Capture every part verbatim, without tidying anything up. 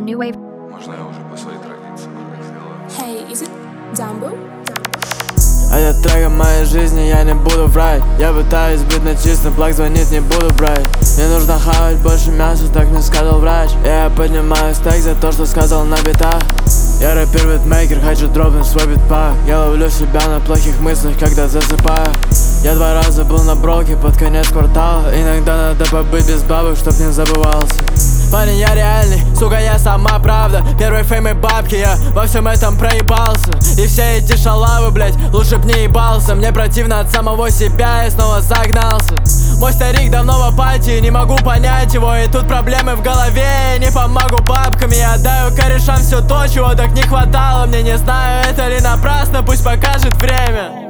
New Wave. Можно я уже по своей традиции так сделаю? Hey, is it Dumbo? Этот трек о моей жизни, я не буду врать. Я пытаюсь быть на чистом, плак звонит, не буду брать. Мне нужно хавать больше мяса, так мне сказал врач. Я поднимаю стейк за то, что сказал на битах. Я рэпер, битмейкер, хочу дропнуть свой битпак. Я ловлю себя на плохих мыслях, когда засыпаю. Я два раза был на броке под конец квартала. Иногда надо побыть без бабок, чтоб не забывался. Парень, я реальный, сука, я сама правда. Первый фейм и бабки, я во всем этом проебался. И все эти шалавы, блять, лучше б не ебался. Мне противно от самого себя, я снова загнался. Мой старик давно в апатии, не могу понять его. И тут проблемы в голове, я не помогу бабками. Я отдаю корешам все то, чего так не хватало. Мне не знаю, это ли напрасно, пусть покажет время.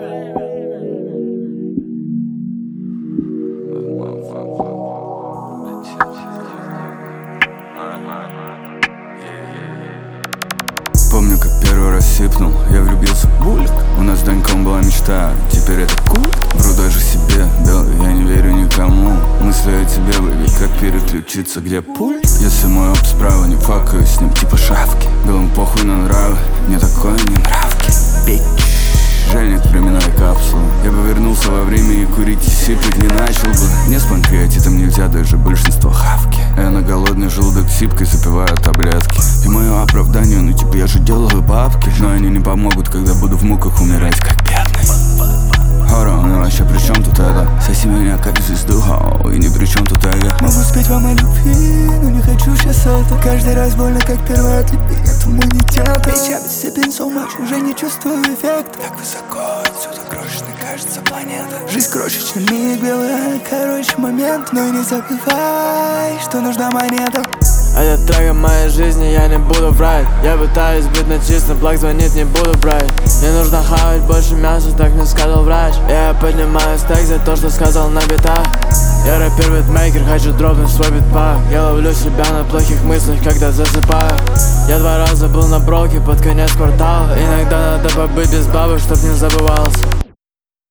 Помню, как первый раз сипнул, я влюбился в бульк. У нас с Даньком была мечта, теперь это культ. Вру даже себе, белый, я не верю никому. Мысли о тебе, baby, как переключиться, где пульт? Если мой оп справа, не факаю с ним, типа шавки. Белым похуй на нравы, мне такое не нравки. Бич, Женя, временная капсула. Я бы вернулся во время и курить и сипать не начал бы. Не с панкреатитом нельзя, даже большинство хавки. Я на голодный желудок сипкой запиваю таблетки. И мое оправдание, ну типа я же делаю бабки. Но они не помогут, когда буду в муках умирать как бедный. Хоро, ну вообще при чем тут это? Соси меня как звезду, оу, и ни при чем тут эго. Могу спеть вам о любви, но не хочу сейчас это. Каждый раз больно, как первый отлепи от иммунитета. Bitch, я бессипен so much, уже не чувствую эффекта. Так высоко, отсюда крошечной кажется планета. Жизнь крошечный миг, белая, короче момент. Но и не забывай, что нужна монета. Этот трек о моей жизни, я не буду врать. Я пытаюсь быть на чистом, плак звонит, не буду брать. Мне нужно хавать больше мяса, так мне сказал врач. Я поднимаю стейк за то, что сказал на битах. Я рэпер, битмейкер, хочу дропнуть свой битпак. Я ловлю себя на плохих мыслях, когда засыпаю. Я два раза был на броке под конец квартала. Иногда надо побыть без бабок, чтоб не забывался.